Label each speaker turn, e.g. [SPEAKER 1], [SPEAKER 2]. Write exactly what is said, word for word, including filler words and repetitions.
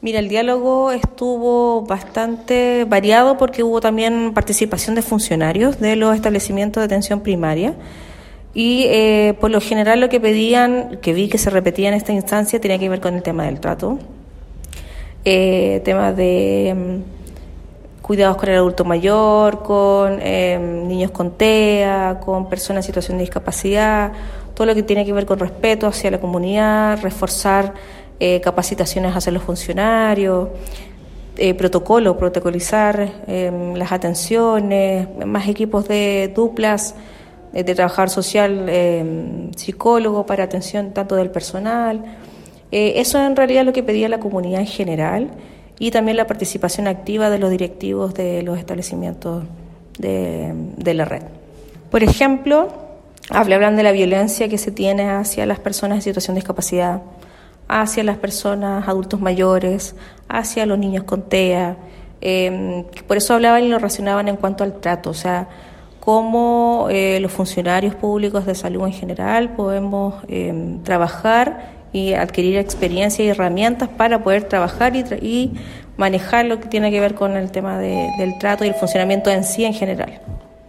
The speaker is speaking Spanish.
[SPEAKER 1] Mira, el diálogo estuvo bastante variado porque hubo también participación de funcionarios de los establecimientos de atención primaria y eh, por lo general lo que pedían, que vi que se repetía en esta instancia, tenía que ver con el tema del trato, eh, temas de mm, cuidados con el adulto mayor, con eh, niños con T E A, con personas en situación de discapacidad, todo lo que tiene que ver con respeto hacia la comunidad, reforzar Eh, capacitaciones hacia los funcionarios, eh, protocolo, protocolizar eh, las atenciones, más equipos de duplas, eh, de trabajar social, eh, psicólogo para atención tanto del personal. Eh, eso en realidad es lo que pedía la comunidad en general y también la participación activa de los directivos de los establecimientos de, de la red. Por ejemplo, hablan de la violencia que se tiene hacia las personas en situación de discapacidad, hacia las personas adultos mayores, hacia los niños con T E A. Eh, por eso hablaban y lo relacionaban en cuanto al trato, o sea, cómo eh, los funcionarios públicos de salud en general podemos eh, trabajar y adquirir experiencia y herramientas para poder trabajar y, tra- y manejar lo que tiene que ver con el tema de, del trato y el funcionamiento en sí en general.